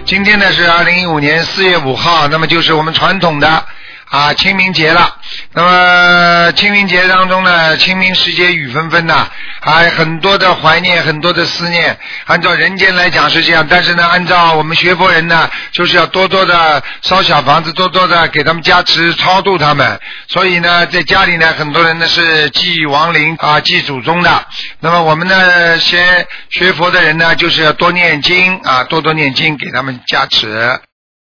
今天呢是2015年4月5号，那么就是我们传统的清明节了。那么清明节当中呢，清明时节雨纷纷呐，还很多的怀念，很多的思念。按照人间来讲是这样，但是呢，按照我们学佛人呢，就是要多多的烧小房子，多多的给他们加持超度他们。所以呢，在家里呢，很多人呢是祭亡灵祭祖宗的。那么我们呢，学佛的人呢，就是要多念经多念经，给他们加持。